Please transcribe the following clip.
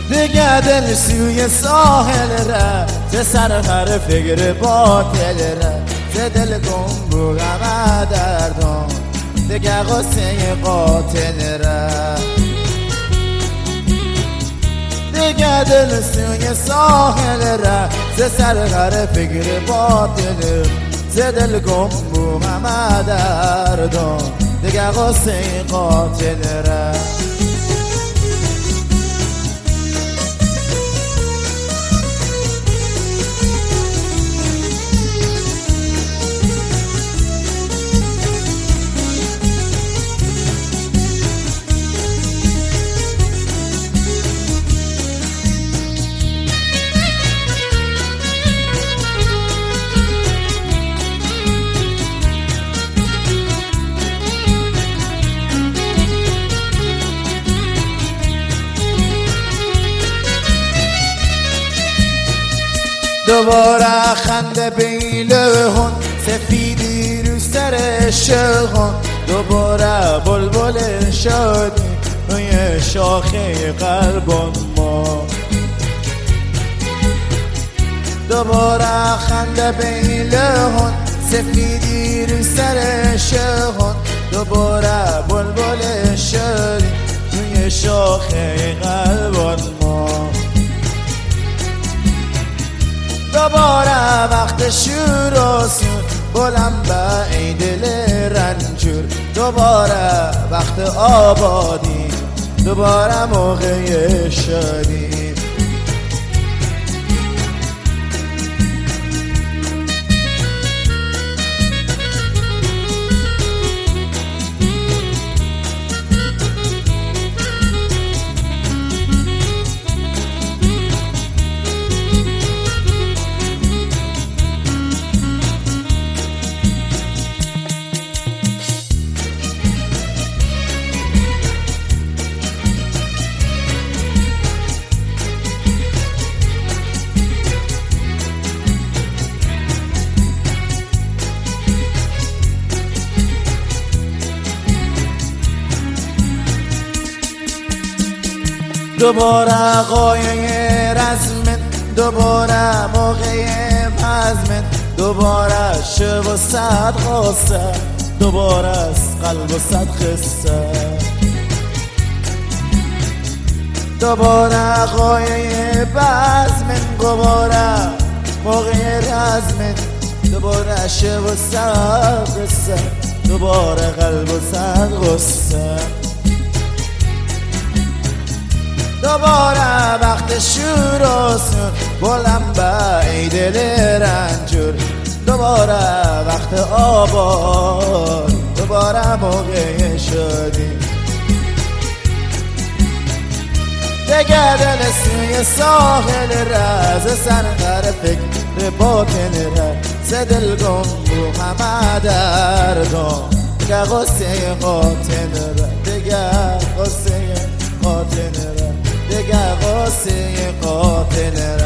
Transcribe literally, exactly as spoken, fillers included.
دیگه دل سوی ساحل ره ز سر هر فکر باطل ره ز دل گم بو غم دردان دیگه غصه قاتل ره دیگه دل سوی ساحل ره ز سر هر فکر باطل ز دل گم بو غم دردان دیگه غصه قاتل ره دوباره خنده بیلهون سفیدی رو سر شهون دوباره بلبل شادی روی شاخه قلبان ما دوباره خنده بیلهون سفیدی رو سر شهون دوباره بلبل شادی روی شاخه قلبان ما دوباره وقت شور و سور بلند به ای دل رنجور دوباره وقت آبادی دوباره موقع شادی دوباره قایه رزمن دوباره موقع مزمن دوباره شب و صد غصه دوباره از قلب و صد خسته دوباره قایه بزمن دوباره موقع رزمن دوباره شب و صد غصه دوباره قلب و صد غصه دوباره وقت شور و سور بلند به ای دل رنجور دوباره وقت آباد دوباره موقع شادی دیگه دل سوی ساحل ره ز سر هر فکر باطن ره ز دل گم بو همه دردان دیگه غصه قاتل ره دیگه غصه قاتل ره دیگه غصه قاتل